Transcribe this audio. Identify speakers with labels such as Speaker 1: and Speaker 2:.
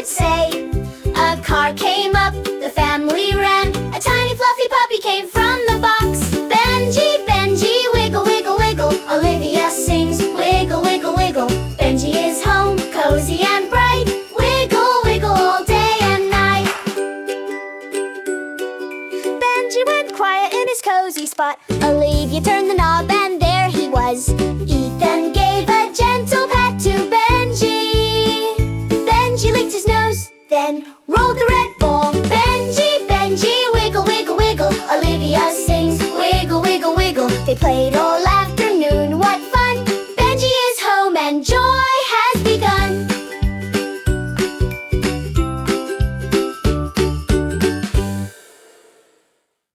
Speaker 1: would say. A car came up, the family ran. A tiny fluffy puppy came from the box. Benji, Benji, wiggle, wiggle, wiggle. Olivia sings, wiggle, wiggle, wiggle. Benji is home, cozy and bright. Wiggle, wiggle all day and night. Benji went quiet in his cozy spot. Olivia turned the knob and there he was. Ethan gave a gentle pat to Benji. Benji licked his nose, then rolled the red ball. Benji, Benji, wiggle, wiggle, wiggle. Olivia sings, wiggle, wiggle, wiggle. They played all